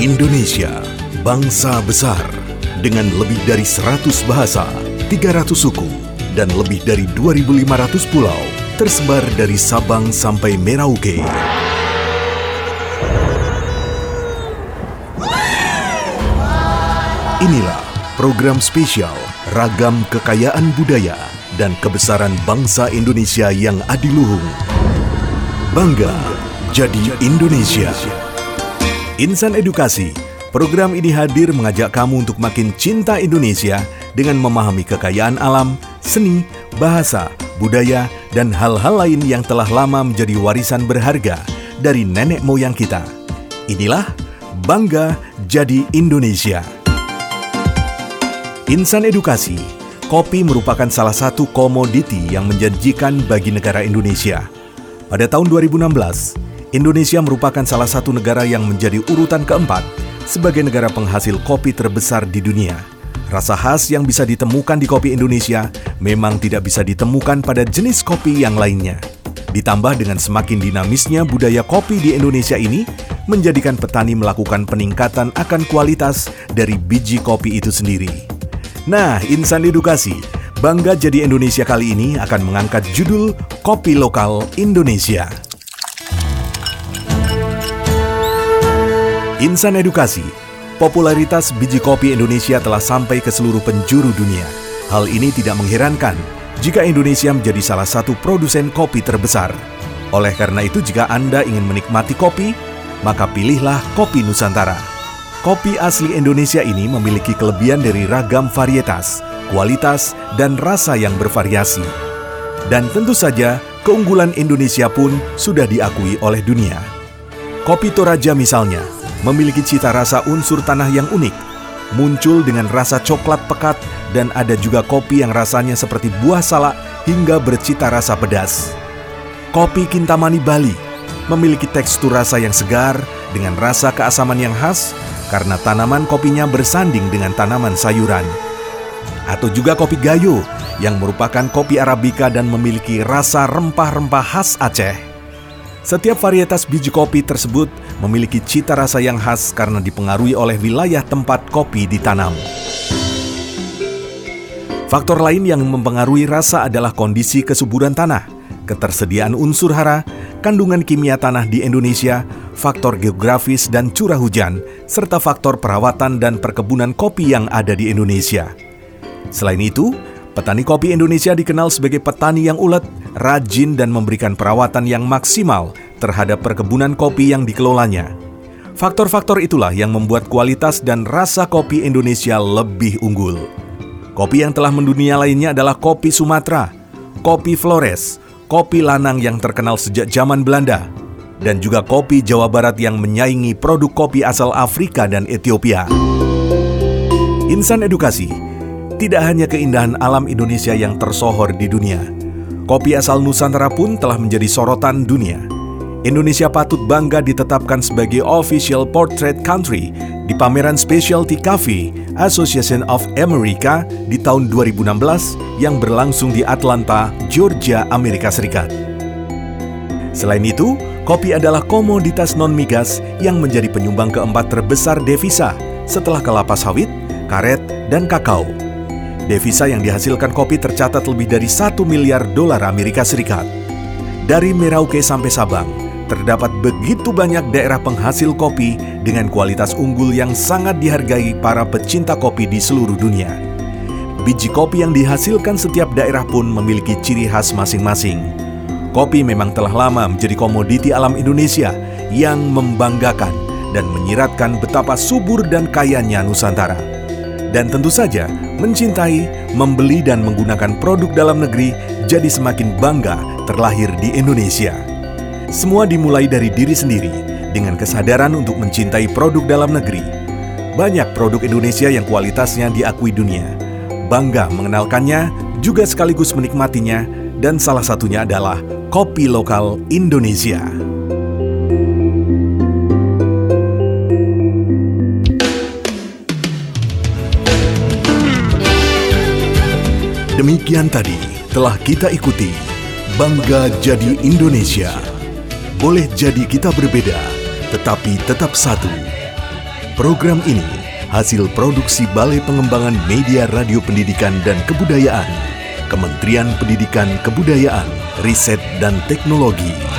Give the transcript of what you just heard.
Indonesia, bangsa besar dengan lebih dari 100 bahasa, 300 suku, dan lebih dari 2.500 pulau tersebar dari Sabang sampai Merauke. Inilah program spesial Ragam Kekayaan Budaya dan Kebesaran Bangsa Indonesia yang Adiluhung. Bangga jadi Indonesia. Insan Edukasi, program ini hadir mengajak kamu untuk makin cinta Indonesia dengan memahami kekayaan alam, seni, bahasa, budaya, dan hal-hal lain yang telah lama menjadi warisan berharga dari nenek moyang kita. Inilah Bangga Jadi Indonesia. Insan Edukasi, kopi merupakan salah satu komoditi yang menjanjikan bagi negara Indonesia. Pada tahun 2016, Indonesia merupakan salah satu negara yang menjadi urutan keempat sebagai negara penghasil kopi terbesar di dunia. Rasa khas yang bisa ditemukan di kopi Indonesia memang tidak bisa ditemukan pada jenis kopi yang lainnya. Ditambah dengan semakin dinamisnya budaya kopi di Indonesia ini, menjadikan petani melakukan peningkatan akan kualitas dari biji kopi itu sendiri. Nah, Insan Edukasi, Bangga Jadi Indonesia kali ini akan mengangkat judul Kopi Lokal Indonesia. Insan Edukasi, popularitas biji kopi Indonesia telah sampai ke seluruh penjuru dunia. Hal ini tidak mengherankan jika Indonesia menjadi salah satu produsen kopi terbesar. Oleh karena itu, jika Anda ingin menikmati kopi, maka pilihlah kopi Nusantara. Kopi asli Indonesia ini memiliki kelebihan dari ragam varietas, kualitas, dan rasa yang bervariasi. Dan tentu saja, keunggulan Indonesia pun sudah diakui oleh dunia. Kopi Toraja misalnya, memiliki cita rasa unsur tanah yang unik, muncul dengan rasa coklat pekat, dan ada juga kopi yang rasanya seperti buah salak hingga bercita rasa pedas. Kopi Kintamani Bali memiliki tekstur rasa yang segar dengan rasa keasaman yang khas karena tanaman kopinya bersanding dengan tanaman sayuran. Atau juga kopi Gayo yang merupakan kopi Arabica dan memiliki rasa rempah-rempah khas Aceh. Setiap varietas biji kopi tersebut memiliki cita rasa yang khas karena dipengaruhi oleh wilayah tempat kopi ditanam. Faktor lain yang mempengaruhi rasa adalah kondisi kesuburan tanah, ketersediaan unsur hara, kandungan kimia tanah di Indonesia, faktor geografis dan curah hujan, serta faktor perawatan dan perkebunan kopi yang ada di Indonesia. Selain itu, petani kopi Indonesia dikenal sebagai petani yang ulet, rajin, dan memberikan perawatan yang maksimal terhadap perkebunan kopi yang dikelolanya. Faktor-faktor itulah yang membuat kualitas dan rasa kopi Indonesia lebih unggul. Kopi yang telah mendunia lainnya adalah kopi Sumatera, kopi Flores, kopi Lanang yang terkenal sejak zaman Belanda, dan juga kopi Jawa Barat yang menyaingi produk kopi asal Afrika dan Ethiopia. Insan Edukasi, tidak hanya keindahan alam Indonesia yang tersohor di dunia, kopi asal Nusantara pun telah menjadi sorotan dunia. Indonesia patut bangga ditetapkan sebagai Official Portrait Country di pameran Specialty Coffee Association of America di tahun 2016 yang berlangsung di Atlanta, Georgia, Amerika Serikat. Selain itu, kopi adalah komoditas non-migas yang menjadi penyumbang keempat terbesar devisa setelah kelapa sawit, karet, dan kakao. Devisa yang dihasilkan kopi tercatat lebih dari $1 miliar Amerika Serikat. Dari Merauke sampai Sabang, terdapat begitu banyak daerah penghasil kopi dengan kualitas unggul yang sangat dihargai para pecinta kopi di seluruh dunia. Biji kopi yang dihasilkan setiap daerah pun memiliki ciri khas masing-masing. Kopi memang telah lama menjadi komoditi alam Indonesia yang membanggakan dan menyiratkan betapa subur dan kayanya Nusantara. Dan tentu saja, mencintai, membeli, dan menggunakan produk dalam negeri jadi semakin bangga terlahir di Indonesia. Semua dimulai dari diri sendiri, dengan kesadaran untuk mencintai produk dalam negeri. Banyak produk Indonesia yang kualitasnya diakui dunia. Bangga mengenalkannya, juga sekaligus menikmatinya, dan salah satunya adalah kopi lokal Indonesia. Demikian tadi telah kita ikuti Bangga Jadi Indonesia. Boleh jadi kita berbeda, tetapi tetap satu. Program ini hasil produksi Balai Pengembangan Media Radio Pendidikan dan Kebudayaan, Kementerian Pendidikan Kebudayaan, Riset dan Teknologi.